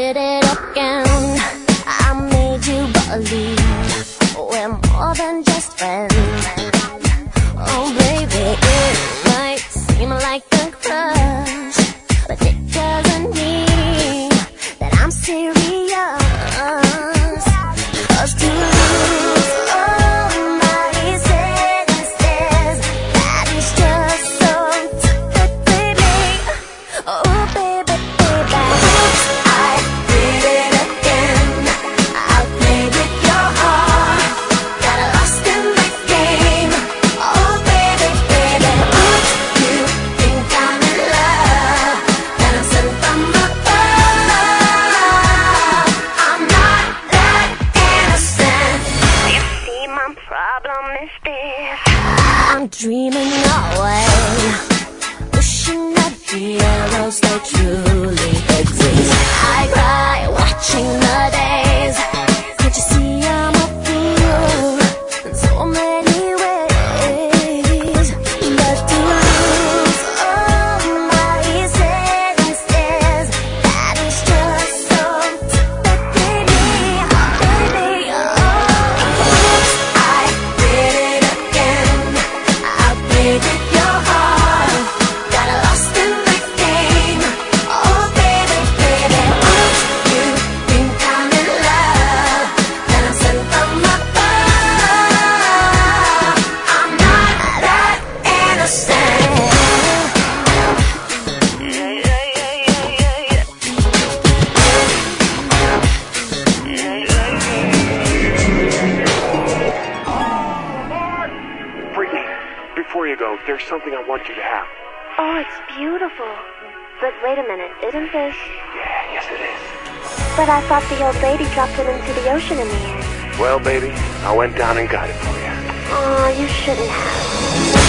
did it again. I made you believe we're more than just friends. Oh baby, it might seem like a crush, but it doesn't mean that I'm serious. 'Cause to lose all my senses, that is just so tough, baby. Oh baby, baby, I did it again. I played with your heart, got lost in the game. Oh baby, baby, you think I'm in love, and I'm sent from above. I'm not that innocent. You see, my problem is this: I'm dreaming away, wishing that heroes they truly exist. I cry watching the days. Can't you see I'm a fool in so many ways? But to lose all my senses, that is just so tough, baby, baby. Oh, I did it again. I played with your heart, got lost in the game. Oh baby, baby, you think I'm in love, and I'm sent from above. I'm not that innocent. Brittany, before you go, there's something I want you to have. Oh, it's beautiful. But wait a minute, isn't this? Yeah, yes it is. But I thought the old lady dropped it into the ocean in the end. Well, baby, I went down and got it for you. Oh, you shouldn't have.